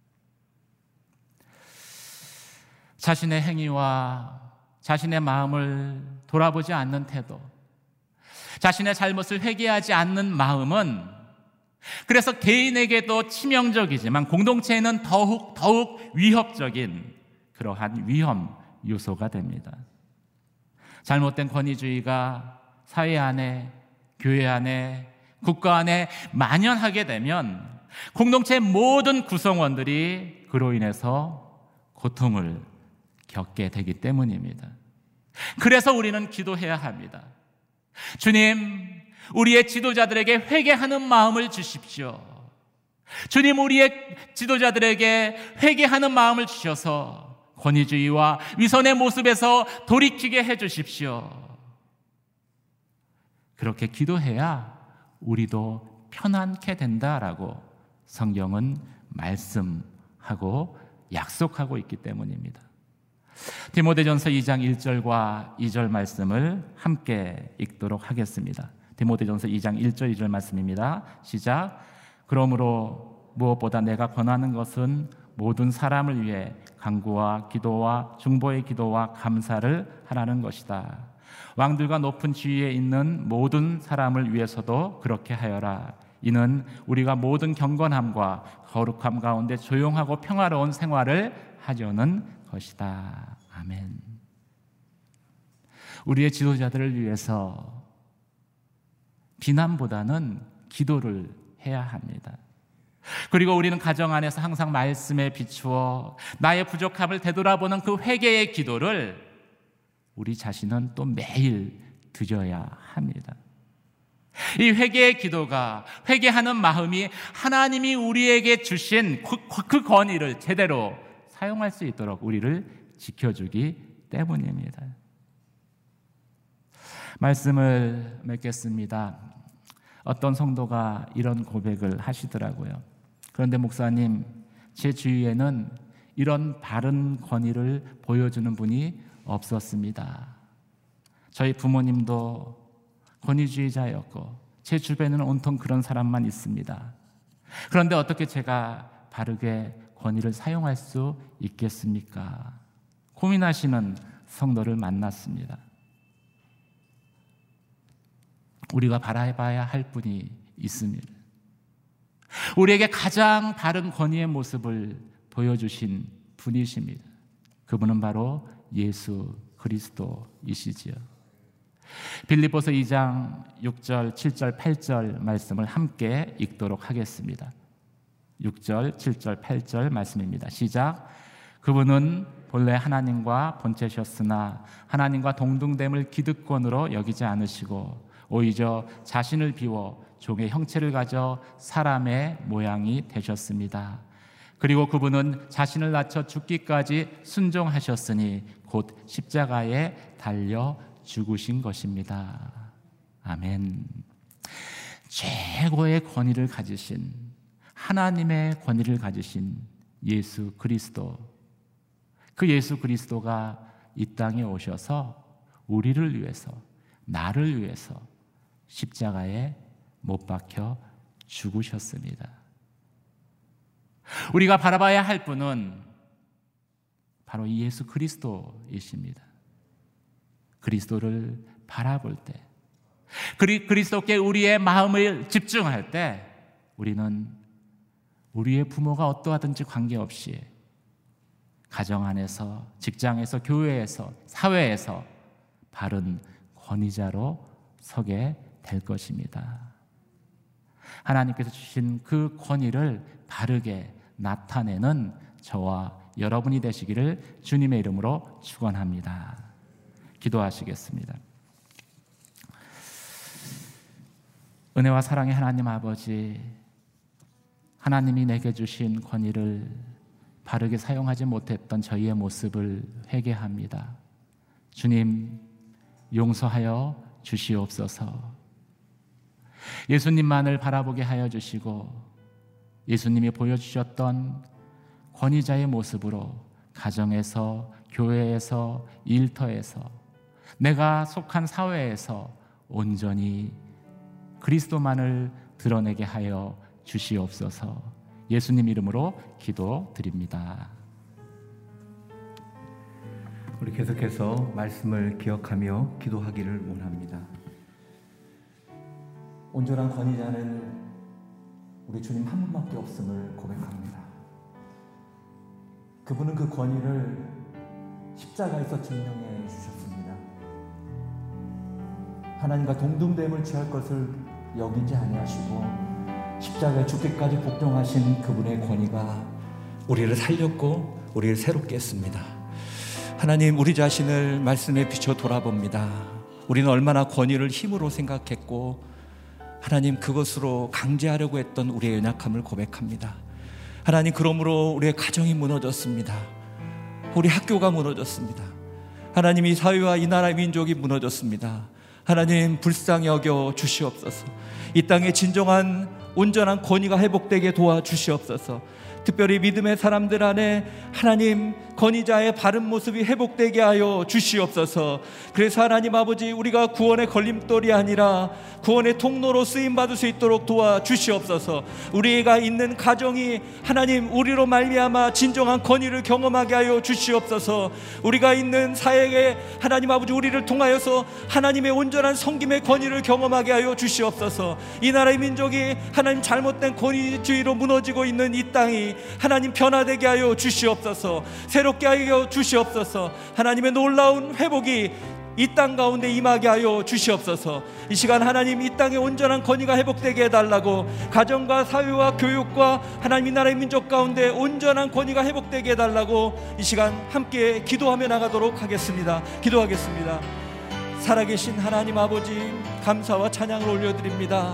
자신의 행위와 자신의 마음을 돌아보지 않는 태도, 자신의 잘못을 회개하지 않는 마음은 그래서 개인에게도 치명적이지만 공동체에는 더욱 위협적인 그러한 위험 요소가 됩니다. 잘못된 권위주의가 사회 안에, 교회 안에, 국가 안에 만연하게 되면 공동체의 모든 구성원들이 그로 인해서 고통을 겪게 되기 때문입니다. 그래서 우리는 기도해야 합니다. 주님, 우리의 지도자들에게 회개하는 마음을 주십시오. 주님, 우리의 지도자들에게 회개하는 마음을 주셔서 권위주의와 위선의 모습에서 돌이키게 해주십시오. 그렇게 기도해야 우리도 편안케 된다라고 성경은 말씀하고 약속하고 있기 때문입니다. 디모데전서 2장 1절과 2절 말씀을 함께 읽도록 하겠습니다. 디모데전서 2장 1절 2절 말씀입니다. 시작. 그러므로 무엇보다 내가 권하는 것은 모든 사람을 위해 간구와 기도와 중보의 기도와 감사를 하라는 것이다. 왕들과 높은 지위에 있는 모든 사람을 위해서도 그렇게 하여라. 이는 우리가 모든 경건함과 거룩함 가운데 조용하고 평화로운 생활을 하려는 것이다. 아멘. 우리의 지도자들을 위해서 비난보다는 기도를 해야 합니다. 그리고 우리는 가정 안에서 항상 말씀에 비추어 나의 부족함을 되돌아보는 그 회개의 기도를 우리 자신은 또 매일 드려야 합니다. 이 회개의 기도가, 회개하는 마음이 하나님이 우리에게 주신 그 권위를 제대로 사용할 수 있도록 우리를 지켜주기 때문입니다. 말씀을 맺겠습니다. 어떤 성도가 이런 고백을 하시더라고요. 그런데 목사님, 제 주위에는 이런 바른 권위를 보여주는 분이 없었습니다. 저희 부모님도 권위주의자였고 제 주변에는 온통 그런 사람만 있습니다. 그런데 어떻게 제가 바르게 권위를 사용할 수 있겠습니까? 고민하시는 성도를 만났습니다. 우리가 바라봐야 할 분이 있습니다. 우리에게 가장 바른 권위의 모습을 보여주신 분이십니다. 그분은 바로 예수 그리스도이시지요. 빌립보서 2장 6절, 7절, 8절 말씀을 함께 읽도록 하겠습니다. 6절, 7절, 8절 말씀입니다. 시작. 그분은 본래 하나님과 본체셨으나 하나님과 동등됨을 기득권으로 여기지 않으시고 오히려 자신을 비워 종의 형체를 가져 사람의 모양이 되셨습니다. 그리고 그분은 자신을 낮춰 죽기까지 순종하셨으니 곧 십자가에 달려 죽으신 것입니다. 아멘. 최고의 권위를 가지신, 하나님의 권위를 가지신 예수 그리스도, 그 예수 그리스도가 이 땅에 오셔서 우리를 위해서, 나를 위해서 십자가에 못 박혀 죽으셨습니다. 우리가 바라봐야 할 분은 바로 이 예수 그리스도이십니다. 그리스도를 바라볼 때, 그리스도께 우리의 마음을 집중할 때 우리는 우리의 부모가 어떠하든지 관계없이 가정 안에서, 직장에서, 교회에서, 사회에서 바른 권위자로 서게 될 것입니다. 하나님께서 주신 그 권위를 바르게 나타내는 저와 여러분이 되시기를 주님의 이름으로 축원합니다. 기도하시겠습니다. 은혜와 사랑의 하나님 아버지, 하나님이 내게 주신 권위를 바르게 사용하지 못했던 저희의 모습을 회개합니다. 주님, 용서하여 주시옵소서. 예수님만을 바라보게 하여 주시고 예수님이 보여주셨던 권위자의 모습으로 가정에서, 교회에서, 일터에서, 내가 속한 사회에서 온전히 그리스도만을 드러내게 하여 주시옵소서. 예수님 이름으로 기도드립니다.
우리 계속해서 말씀을 기억하며 기도하기를 원합니다. 온전한 권위자는 우리 주님 한 분밖에 없음을 고백합니다. 그분은 그 권위를 십자가에서 증명해 주셨습니다. 하나님과 동등됨을 취할 것을 여기지 아니하시고 십자가에 죽기까지 복종하신 그분의 권위가 우리를 살렸고 우리를 새롭게 했습니다. 하나님, 우리 자신을 말씀에 비춰 돌아봅니다. 우리는 얼마나 권위를 힘으로 생각했고 하나님, 그것으로 강제하려고 했던 우리의 연약함을 고백합니다. 하나님, 그러므로 우리의 가정이 무너졌습니다. 우리 학교가 무너졌습니다. 하나님, 이 사회와 이 나라의 민족이 무너졌습니다. 하나님, 불쌍히 여겨 주시옵소서. 이 땅에 진정한 온전한 권위가 회복되게 도와주시옵소서. 특별히 믿음의 사람들 안에 하나님 권위자의 바른 모습이 회복되게 하여 주시옵소서. 그래서 하나님 아버지, 우리가 구원의 걸림돌이 아니라 구원의 통로로 쓰임받을 수 있도록 도와주시옵소서. 우리가 있는 가정이 하나님 우리로 말미암아 진정한 권위를 경험하게 하여 주시옵소서. 우리가 있는 사회에 하나님 아버지 우리를 통하여서 하나님의 온전한 섬김의 권위를 경험하게 하여 주시옵소서. 이 나라의 민족이 하나님 잘못된 권위주의로 무너지고 있는 이 땅이 하나님 변화되게 하여 주시옵소서. 새롭게 하여 주시옵소서. 하나님의 놀라운 회복이 이 땅 가운데 임하게 하여 주시옵소서. 이 시간 하나님, 이 땅에 온전한 건의가 회복되게 해달라고, 가정과 사회와 교육과 하나님 이 나라의 민족 가운데 온전한 건의가 회복되게 해달라고 이 시간 함께 기도하며 나가도록 하겠습니다. 기도하겠습니다. 살아계신 하나님 아버지, 감사와 찬양을 올려드립니다.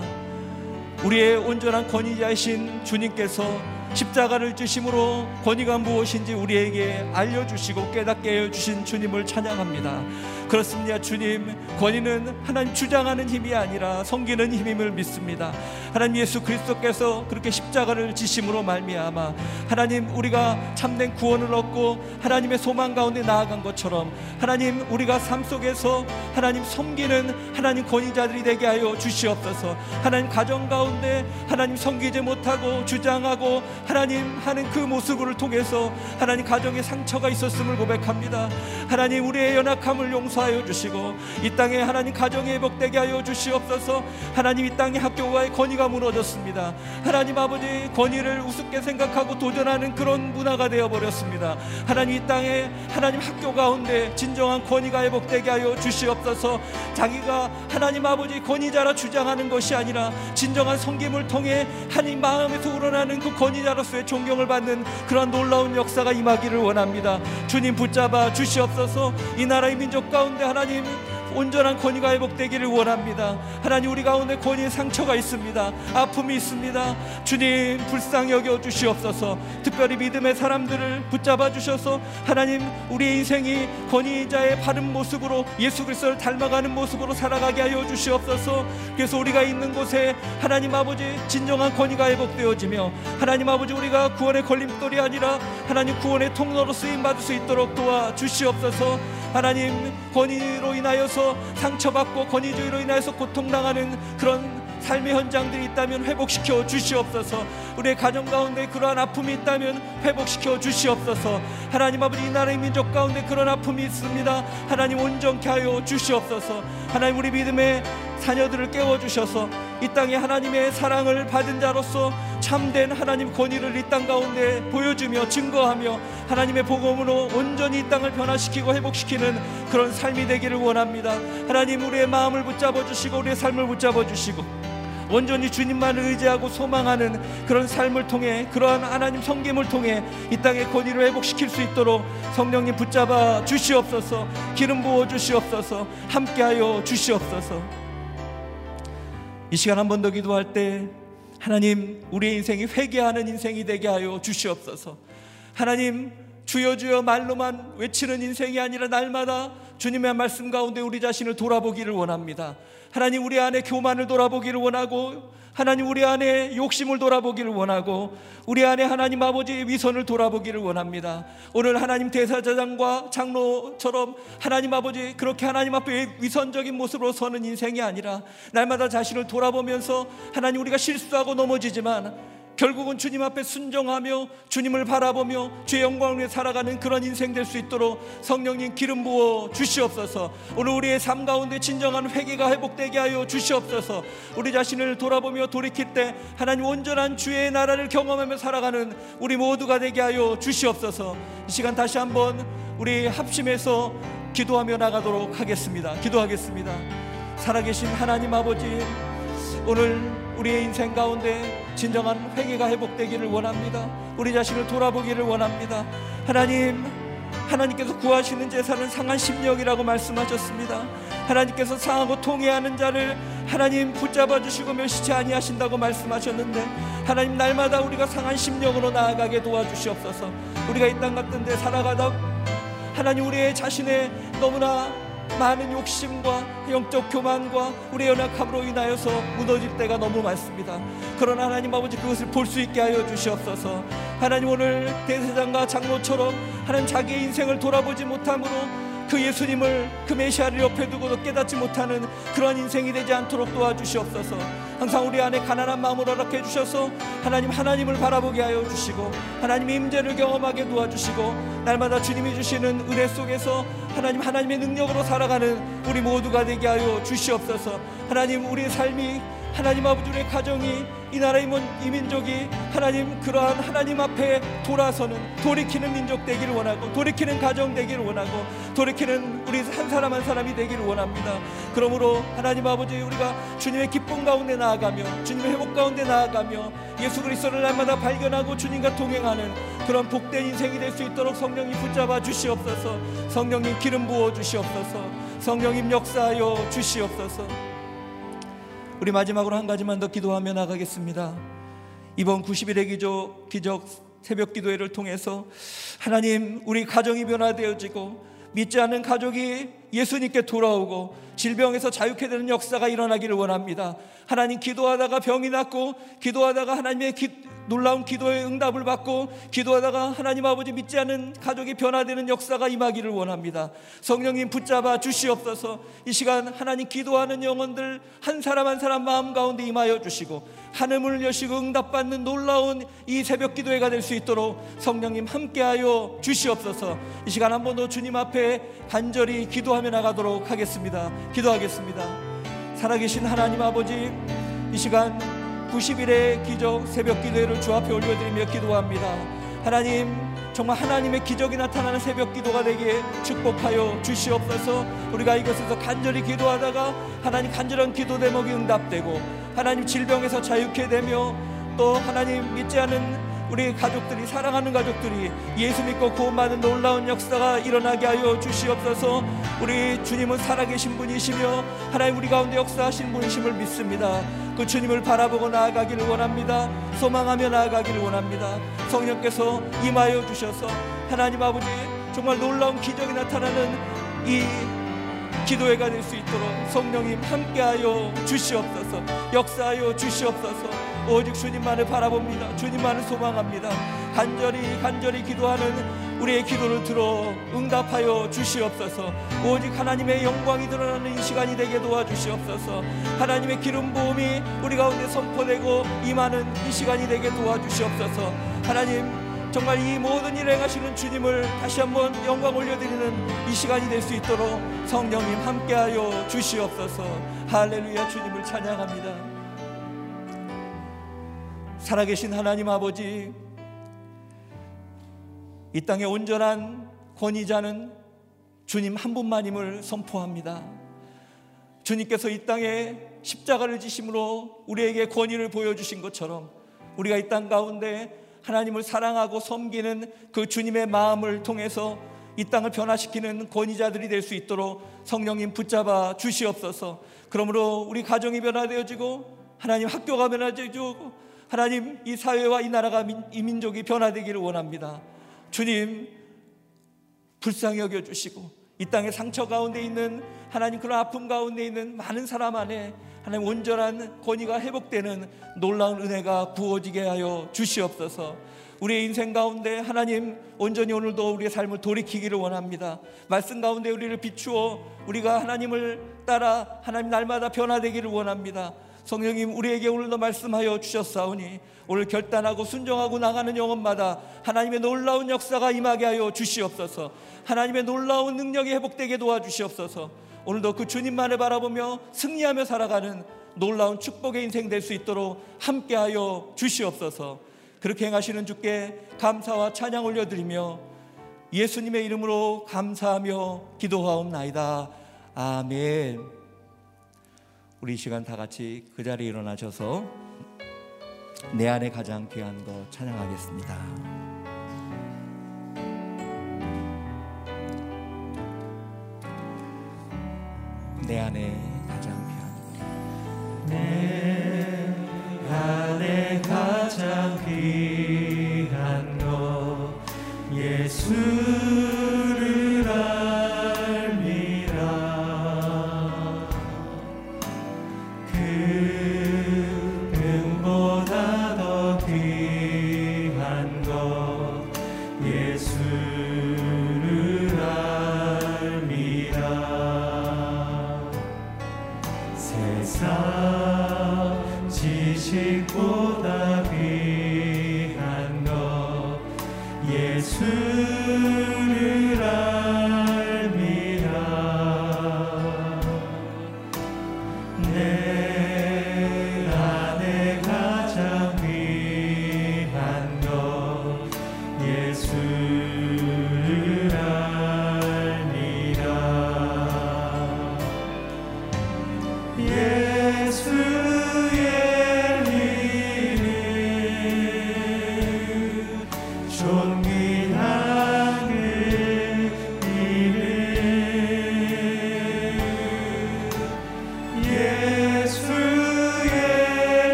우리의 온전한 권위자이신 주님께서 십자가를 지심으로 권위가 무엇인지 우리에게 알려주시고 깨닫게 해주신 주님을 찬양합니다. 그렇습니다. 주님, 권위는 하나님 주장하는 힘이 아니라 섬기는 힘임을 믿습니다. 하나님 예수 그리스도께서 그렇게 십자가를 지심으로 말미암아 하나님 우리가 참된 구원을 얻고 하나님의 소망 가운데 나아간 것처럼 하나님 우리가 삶 속에서 하나님 섬기는 하나님 권위자들이 되게 하여 주시옵소서. 하나님 가정 가운데 하나님 섬기지 못하고 주장하고 하나님 하는 그 모습을 통해서 하나님 가정에 상처가 있었음을 고백합니다. 하나님 우리의 연약함을 용서하여 주시고 이 땅에 하나님 가정이 회복되게 하여 주시옵소서. 하나님 이 땅의 학교와의 권위가 무너졌습니다. 하나님 아버지, 권위를 우습게 생각하고 도전하는 그런 문화가 되어버렸습니다. 하나님 이 땅에 하나님 학교 가운데 진정한 권위가 회복되게 하여 주시옵소서. 자기가 하나님 아버지 권위자라 주장하는 것이 아니라 진정한 섬김을 통해 하나님 마음에서 우러나는 그 권위자로서의 존경을 받는 그런 놀라운 역사가 임하기를 원합니다. 주님 붙잡아 주시옵소서. 이 나라의 민족 가운데 하나님 온전한 권위가 회복되기를 원합니다. 하나님 우리 가운데 권위의 상처가 있습니다. 아픔이 있습니다. 주님 불쌍히 여겨 주시옵소서. 특별히 믿음의 사람들을 붙잡아 주셔서 하나님 우리의 인생이 권위자의 바른 모습으로 예수 그리스도를 닮아가는 모습으로 살아가게 하여 주시옵소서. 그래서 우리가 있는 곳에 하나님 아버지 진정한 권위가 회복되어지며 하나님 아버지 우리가 구원의 걸림돌이 아니라 하나님 구원의 통로로 쓰임받을 수 있도록 도와주시옵소서. 하나님 권위로 인하여서 상처받고 권위주의로 인하여서 고통당하는 그런 삶의 현장들이 있다면 회복시켜 주시옵소서. 우리의 가정 가운데 그러한 아픔이 있다면 회복시켜 주시옵소서. 하나님 아버지 이 나라의 민족 가운데 그런 아픔이 있습니다. 하나님 온전케 하여 주시옵소서. 하나님 우리 믿음의 자녀들을 깨워주셔서 이 땅에 하나님의 사랑을 받은 자로서 참된 하나님 권위를 이 땅 가운데 보여주며 증거하며 하나님의 복음으로 온전히 이 땅을 변화시키고 회복시키는 그런 삶이 되기를 원합니다. 하나님 우리의 마음을 붙잡아 주시고 우리의 삶을 붙잡아 주시고 온전히 주님만을 의지하고 소망하는 그런 삶을 통해 그러한 하나님 섬김을 통해 이 땅의 권위를 회복시킬 수 있도록 성령님 붙잡아 주시옵소서. 기름 부어 주시옵소서. 함께하여 주시옵소서. 이 시간 한 번 더 기도할 때 하나님 우리의 인생이 회개하는 인생이 되게 하여 주시옵소서. 하나님 주여 주여 말로만 외치는 인생이 아니라 날마다 주님의 말씀 가운데 우리 자신을 돌아보기를 원합니다. 하나님 우리 안에 교만을 돌아보기를 원하고 하나님 우리 안에 욕심을 돌아보기를 원하고 우리 안에 하나님 아버지의 위선을 돌아보기를 원합니다. 오늘 하나님 대사장과 장로처럼 하나님 아버지 그렇게 하나님 앞에 위선적인 모습으로 서는 인생이 아니라 날마다 자신을 돌아보면서 하나님 우리가 실수하고 넘어지지만 결국은 주님 앞에 순종하며 주님을 바라보며 주의 영광을 위해 살아가는 그런 인생 될 수 있도록 성령님 기름 부어 주시옵소서. 오늘 우리의 삶 가운데 진정한 회개가 회복되게 하여 주시옵소서. 우리 자신을 돌아보며 돌이킬 때 하나님 온전한 주의 나라를 경험하며 살아가는 우리 모두가 되게 하여 주시옵소서. 이 시간 다시 한번 우리 합심해서 기도하며 나가도록 하겠습니다. 기도하겠습니다. 살아계신 하나님 아버지, 오늘 우리의 인생 가운데 진정한 회개가 회복되기를 원합니다. 우리 자신을 돌아보기를 원합니다. 하나님께서 구하시는 제사는 상한 심령이라고 말씀하셨습니다. 하나님께서 상하고 통회하는 자를 하나님 붙잡아 주시고 멸시치 아니하신다고 말씀하셨는데 하나님 날마다 우리가 상한 심령으로 나아가게 도와주시옵소서. 우리가 이 땅 같은 데 살아가다 하나님 우리의 자신의 너무나 많은 욕심과 영적 교만과 우리의 연약함으로 인하여서 무너질 때가 너무 많습니다. 그러나 하나님 아버지 그것을 볼 수 있게 하여 주시옵소서. 하나님 오늘 대제사장과 장로처럼 하나님 자기의 인생을 돌아보지 못함으로 그 예수님을 그 메시아를 옆에 두고도 깨닫지 못하는 그런 인생이 되지 않도록 도와주시옵소서. 항상 우리 안에 가난한 마음을 허락해 주셔서 하나님을 바라보게 하여 주시고 하나님의 임재를 경험하게 도와주시고 날마다 주님이 주시는 은혜 속에서 하나님의 능력으로 살아가는 우리 모두가 되게 하여 주시옵소서. 하나님 우리의 삶이 하나님 아버지, 우리의 가정이, 이 나라의 이민족이 하나님, 그러한 하나님 앞에 돌아서는, 돌이키는 민족 되기를 원하고, 돌이키는 가정 되기를 원하고, 돌이키는 우리 한 사람 한 사람이 되기를 원합니다. 그러므로 하나님 아버지, 우리가 주님의 기쁨 가운데 나아가며, 주님의 회복 가운데 나아가며, 예수 그리스도를 날마다 발견하고 주님과 동행하는 그런 복된 인생이 될 수 있도록 성령님 붙잡아 주시옵소서. 성령님 기름 부어 주시옵소서. 성령님 역사하여 주시옵소서. 우리 마지막으로 한 가지만 더 기도하며 나가겠습니다. 이번 90일의 기적 새벽 기도회를 통해서 하나님, 우리 가정이 변화되어지고 믿지 않는 가족이 예수님께 돌아오고 질병에서 자유케 되는 역사가 일어나기를 원합니다. 하나님, 기도하다가 병이 낫고, 기도하다가 하나님의 놀라운 기도의 응답을 받고, 기도하다가 하나님 아버지 믿지 않는 가족이 변화되는 역사가 임하기를 원합니다. 성령님 붙잡아 주시옵소서. 이 시간 하나님, 기도하는 영혼들 한 사람 한 사람 마음 가운데 임하여 주시고, 하늘문을 여시고 응답받는 놀라운 이 새벽 기도회가 될 수 있도록 성령님 함께하여 주시옵소서. 이 시간 한 번 더 주님 앞에 간절히 기도하며 나가도록 하겠습니다. 기도하겠습니다. 살아계신 하나님 아버지, 이 시간 90일의 기적 새벽 기도회를 주 앞에 올려드리며 기도합니다. 하나님, 정말 하나님의 기적이 나타나는 새벽 기도가 되게 축복하여 주시옵소서. 우리가 이곳에서 간절히 기도하다가 하나님 간절한 기도 대목이 응답되고, 하나님 질병에서 자유케 되며, 또 하나님 믿지 않은 우리 가족들이, 사랑하는 가족들이 예수 믿고 구원받는 놀라운 역사가 일어나게 하여 주시옵소서. 우리 주님은 살아계신 분이시며 하나님 우리 가운데 역사하신 분이심을 믿습니다. 그 주님을 바라보고 나아가기를 원합니다. 소망하며 나아가기를 원합니다. 성령께서 임하여 주셔서 하나님 아버지, 정말 놀라운 기적이 나타나는 이 기도회가 될 수 있도록 성령님 함께하여 주시옵소서. 역사하여 주시옵소서. 오직 주님만을 바라봅니다. 주님만을 소망합니다. 간절히 기도하는 우리의 기도를 들어 응답하여 주시옵소서. 오직 하나님의 영광이 드러나는 이 시간이 되게 도와주시옵소서. 하나님의 기름 부음이 우리 가운데 선포되고 임하는 이 시간이 되게 도와주시옵소서. 하나님, 정말 이 모든 일을 행하시는 주님을 다시 한번 영광 올려드리는 이 시간이 될 수 있도록 성령님 함께하여 주시옵소서. 할렐루야. 주님을 찬양합니다. 살아계신 하나님 아버지, 이 땅의 온전한 권위자는 주님 한 분만임을 선포합니다. 주님께서 이 땅에 십자가를 지심으로 우리에게 권위를 보여주신 것처럼, 우리가 이 땅 가운데 하나님을 사랑하고 섬기는 그 주님의 마음을 통해서 이 땅을 변화시키는 권위자들이 될 수 있도록 성령님 붙잡아 주시옵소서. 그러므로 우리 가정이 변화되어지고, 하나님 학교가 변화되어지고, 하나님 이 사회와 이 나라가, 이 민족이 변화되기를 원합니다. 주님, 불쌍히 여겨주시고 이 땅의 상처 가운데 있는 하나님, 그런 아픔 가운데 있는 많은 사람 안에 하나님 온전한 권위가 회복되는 놀라운 은혜가 부어지게 하여 주시옵소서. 우리의 인생 가운데 하나님 온전히 오늘도 우리의 삶을 돌이키기를 원합니다. 말씀 가운데 우리를 비추어 우리가 하나님을 따라 하나님 날마다 변화되기를 원합니다. 성령님, 우리에게 오늘도 말씀하여 주셨사오니 오늘 결단하고 순종하고 나가는 영혼마다 하나님의 놀라운 역사가 임하게 하여 주시옵소서. 하나님의 놀라운 능력이 회복되게 도와주시옵소서. 오늘도 그 주님만을 바라보며 승리하며 살아가는 놀라운 축복의 인생 될 수 있도록 함께하여 주시옵소서. 그렇게 행하시는 주께 감사와 찬양 올려드리며 예수님의 이름으로 감사하며 기도하옵나이다. 아멘. 우리 이 시간 다 같이 그 자리에 일어나셔서 내 안에 가장 귀한 것 찬양하겠습니다. 내 안에 가장 귀한 것,
내 안에 가장 귀한 것 예수를 알미라. 금보다 더 귀한 것 예수를 알미라. 세상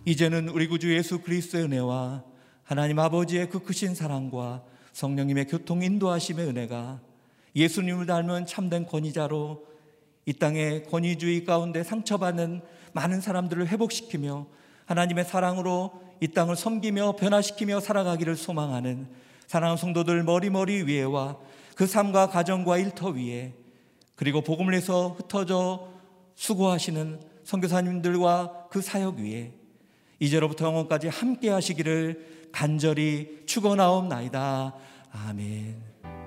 이제는 우리 구주 예수 그리스도의 은혜와 하나님 아버지의 그 크신 사랑과 성령님의 교통 인도하심의 은혜가 예수님을 닮은 참된 권위자로 이 땅의 권위주의 가운데 상처받는 많은 사람들을 회복시키며 하나님의 사랑으로 이 땅을 섬기며 변화시키며 살아가기를 소망하는 사랑하는 성도들 머리머리 위에와 그 삶과 가정과 일터 위에, 그리고 복음을 위해서 흩어져 수고하시는 선교사님들과 그 사역 위에 이제로부터 영원까지 함께 하시기를 간절히 축원하옵나이다. 아멘.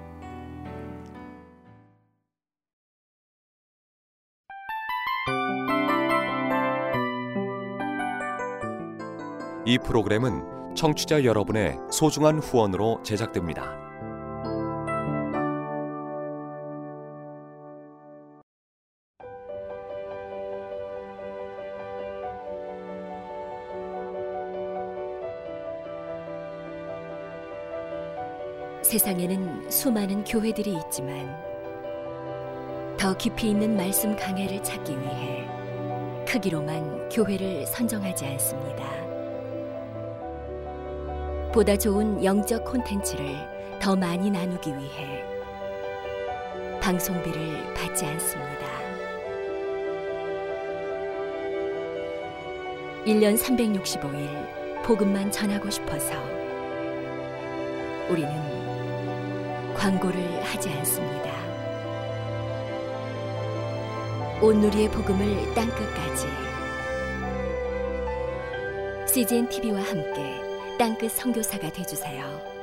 이 프로그램은 청취자 여러분의 소중한 후원으로 제작됩니다.
세상에는 수많은 교회들이 있지만 더 깊이 있는 말씀 강해를 찾기 위해 크기로만 교회를 선정하지 않습니다. 보다 좋은 영적 콘텐츠를 더 많이 나누기 위해 방송비를 받지 않습니다. 1년 365일 복음만 전하고 싶어서 우리는 광고를 하지 않습니다. 온누리의 복음을 땅끝까지 CGN TV와 함께 땅끝 선교사가 되어주세요.